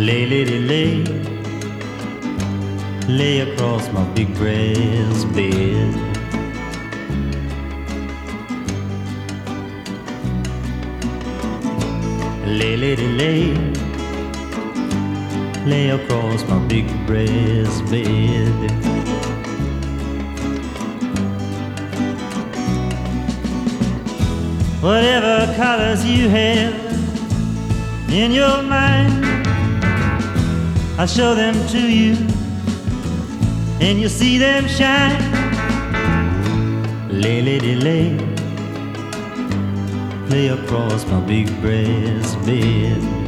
Lay, lady, lay, lay across my big brass bed. Lay, lady, lay, lay across my big brass bed. Whatever colors you have in your mind, I'll show them to you, and you'll see them shine. Lay, lady, lay, lay across my big brass bed.